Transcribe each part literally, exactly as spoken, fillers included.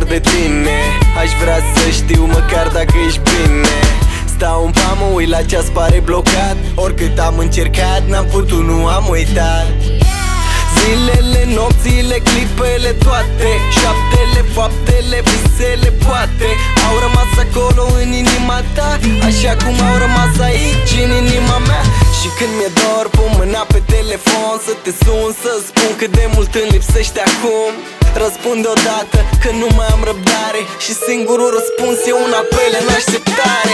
de tine. Aș vrea să știu măcar dacă ești bine. Stau în pat, mă uit la ceas, pare blocat. Oricât am încercat, n-am putut, nu am uitat. Zilele, nopțile, clipele toate, șaptele, faptele, visele poate au rămas acolo în inima ta, așa cum au rămas aici în inima mea. Și când mi-e dor, pun mâna pe telefon să te sun, să spun cât de mult îmi lipsești acum. Răspunde odată că nu mai am răbdare și singurul răspuns e un apel în așteptare.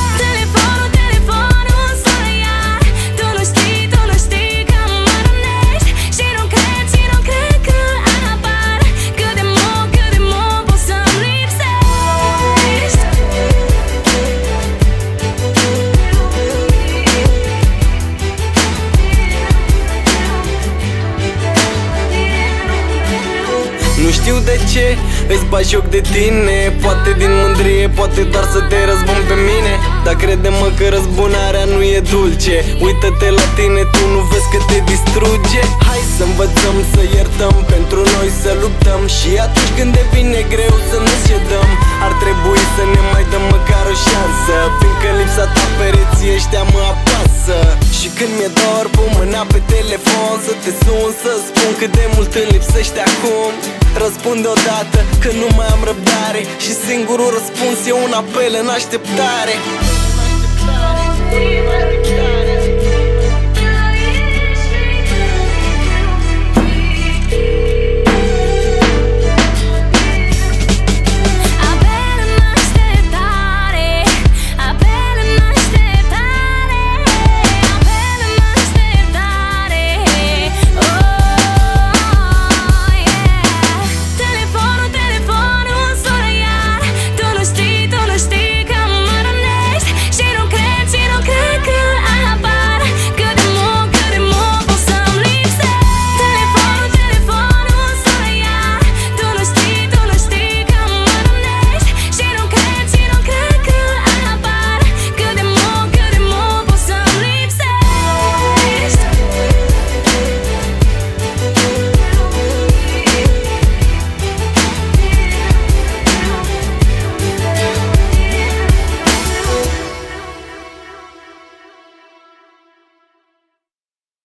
Nu știu de ce îți bagi joc de tine, poate din mândrie, poate doar să te răzbun pe mine. Dar crede-mă că răzbunarea nu e dulce. Uită-te la tine, tu nu vezi că te distruge. Hai să învățăm să iertăm, pentru noi să luptăm. Și atunci când devine greu să nu cedăm, ar trebui să ne mai dăm măcar o șansă, fiindcă lipsa ta pereții ăștia mă apasă. Și când mi-e dor, pun mâna pe telefon să te sun, să spun cât de mult îmi lipsești acum. Răspunde odată că nu mai am răbdare și singurul răspuns e un apel în așteptare.